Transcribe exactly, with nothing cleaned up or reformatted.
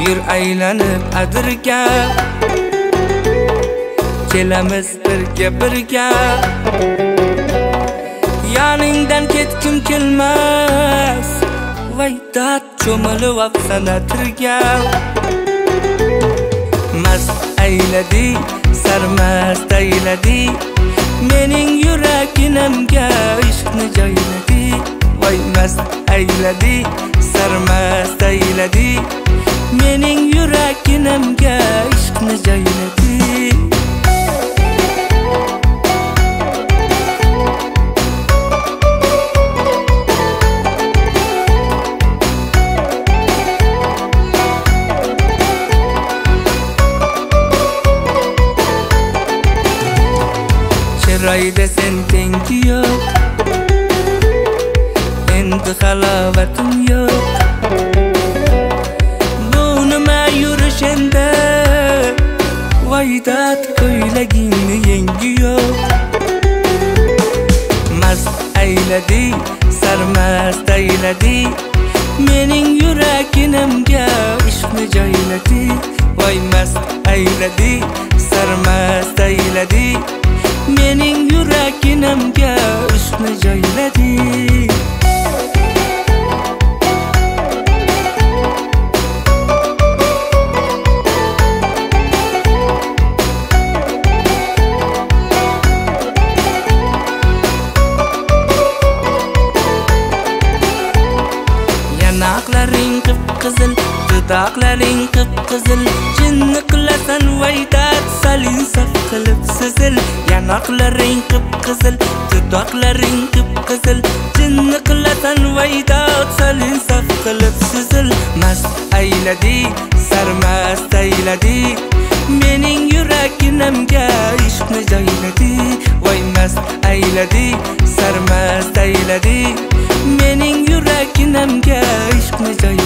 yur aylanib adirga, kelamiz birga birga. Yaningdan ketkim kelmas, voy dard cho'milib afsana tirga. Mast ayladi, sarmast ayladi, mening yuraginamga ishqni joyladi. Voy mast ayladi, sarmast ayladi, mening yuraginamga ishqni joyladi. Chiroyda sen tengi yo'q, endi halovatim yo'q. Bu nima yurish endi, voy dard ko'ylagingni yengi yo'q. Mast ayladi, sarmast ayladi, mening yuraginamga ishqni joyladi. Voy mast ayladi, sarmast ayladi, mening yuraginamga ishqni joyladi. Yanaqlaring qip-qizil, dudoqlaring qip-qizil, jinni qilasan voy dard salin saf qilib sizil. Yanaqlaring qip-qizil, dudoqlaring qip-qizil, jinni qilasan voy dard salin saf qilib sizil. Mast ayladi, sarmast ayladi, mening yuraginamga ishqni joyladi. Voy mast ayladi, sarmast ayladi, mening yuraginamga ishqni joyladi.